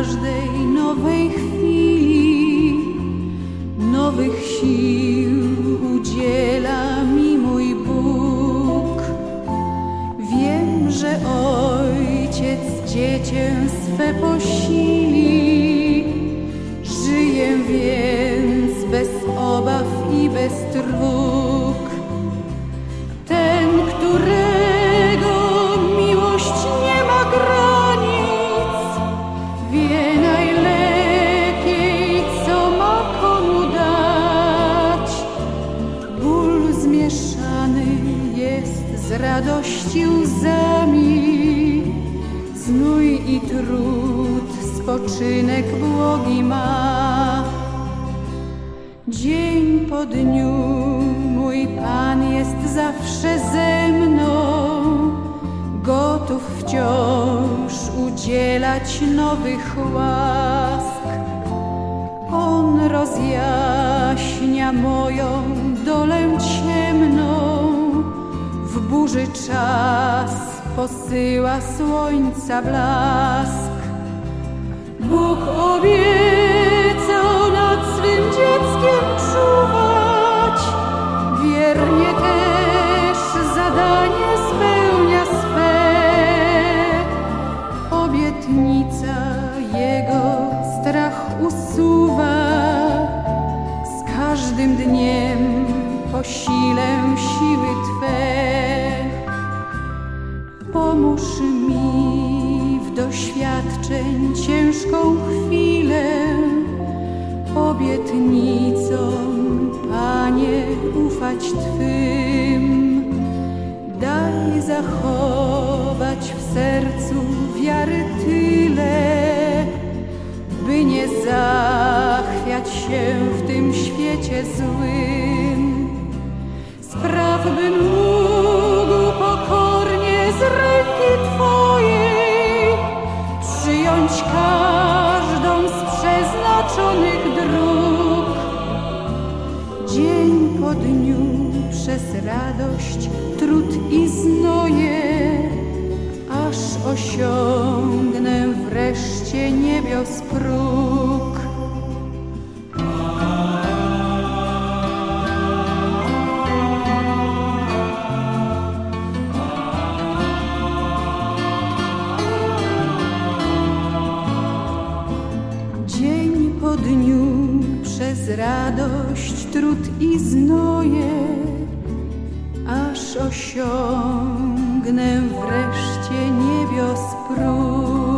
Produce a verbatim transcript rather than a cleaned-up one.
każdej nowej chwili nowych sił udziela mi mój Bóg. Wiem, że Ojciec dziecię swe posili, żyję więc bez obaw i bez trwóg. Ten, którego miłość nie ma granic, wie najlepiej, co ma komu dać. Ból zmieszany jest z radości łzami, znój i trud spoczynek błogi ma. Dzień po dniu mój Pan jest zawsze ze mną, gotów wciąż udzielać nowych łask. On rozjaśnia moją dolę ciemną, w burzy czas posyła słońca blask. Bóg obiecał nad swym dzieckiem czuwać, wiernie też zadanie spełnia swe. Obietnica Jego strach usuwa, z każdym dniem posilę siły Twe. Pomóż mi w doświadczeń ciężką chwilę, obietnicom, Panie, ufać Twym. Daj zachować w sercu wiary tyle, by nie zachwiać się w tym świecie złym. Spraw, bym mógł pokornie z ręki Twojej przyjąć każdą z przeznaczonych dróg. Dzień po dniu przez radość, trud i znoje, aż osiągnę wreszcie niebios próg. Dzień po dniu przez radość, trud i znoje, aż osiągnę wreszcie niebios próg.